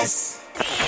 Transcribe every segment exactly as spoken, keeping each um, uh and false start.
S.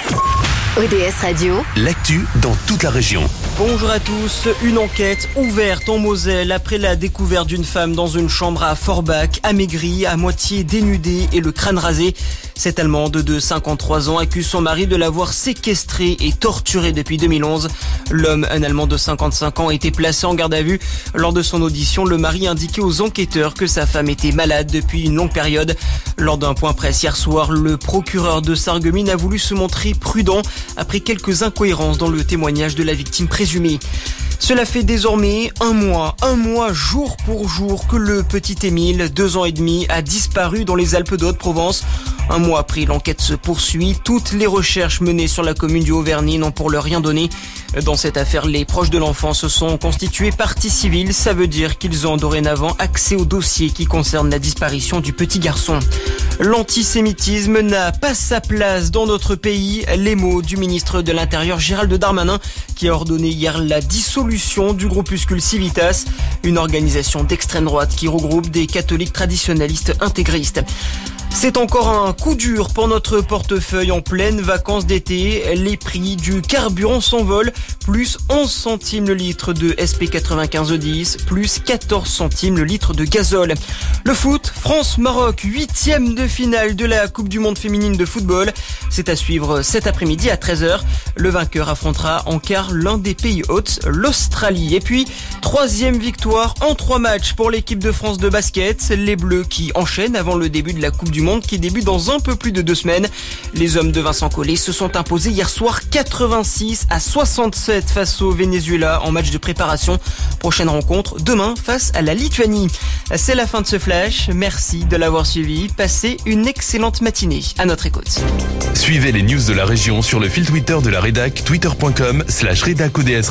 O D S Radio, l'actu dans toute la région. Bonjour à tous. Une enquête ouverte en Moselle après la découverte d'une femme dans une chambre à Forbach, amaigrie, à moitié dénudée et le crâne rasé. Cette Allemande de cinquante-trois ans accuse son mari de l'avoir séquestrée et torturée depuis deux mille onze. L'homme, un Allemand de cinquante-cinq ans, a été placé en garde à vue. Lors de son audition, le mari indiquait aux enquêteurs que sa femme était malade depuis une longue période. Lors d'un point presse hier soir, le procureur de Sarreguemines a voulu se montrer prudent après quelques incohérences dans le témoignage de la victime présumée. Cela fait désormais un mois, un mois jour pour jour que le petit Émile, deux ans et demi, a disparu dans les Alpes de Haute-Provence. Un mois après, l'enquête se poursuit. Toutes les recherches menées sur la commune du Haut-Verney n'ont pour l'heure rien donné. Dans cette affaire, les proches de l'enfant se sont constitués partie civile. Ça veut dire qu'ils ont dorénavant accès au dossier qui concerne la disparition du petit garçon. L'antisémitisme n'a pas sa place dans notre pays. Les mots du ministre de l'Intérieur Gérald Darmanin, qui a ordonné hier la dissolution du groupuscule Civitas, une organisation d'extrême droite qui regroupe des catholiques traditionnalistes intégristes. C'est encore un coup dur pour notre portefeuille en pleine vacances d'été. Les prix du carburant s'envolent. Plus onze centimes le litre de S P quatre-vingt-quinze E dix, plus quatorze centimes le litre de gazole. Le foot, France-Maroc, huitième de finale de la Coupe du Monde féminine de football. C'est à suivre cet après-midi à treize heures. Le vainqueur affrontera en quart l'un des pays hôtes, l'Australie. Et puis, troisième victoire en trois matchs pour l'équipe de France de basket. Les Bleus qui enchaînent avant le début de la Coupe du Monde qui débute dans un peu plus de deux semaines. Les hommes de Vincent Collet se sont imposés hier soir quatre-vingt-six à soixante-sept face au Venezuela en match de préparation. Prochaine rencontre demain face à la Lituanie. C'est la fin de ce flash. Merci de l'avoir suivi. Passez une excellente matinée. À notre écoute. Suivez les news de la région sur le fil Twitter de la rédac, twitter point com slash rédac O D S.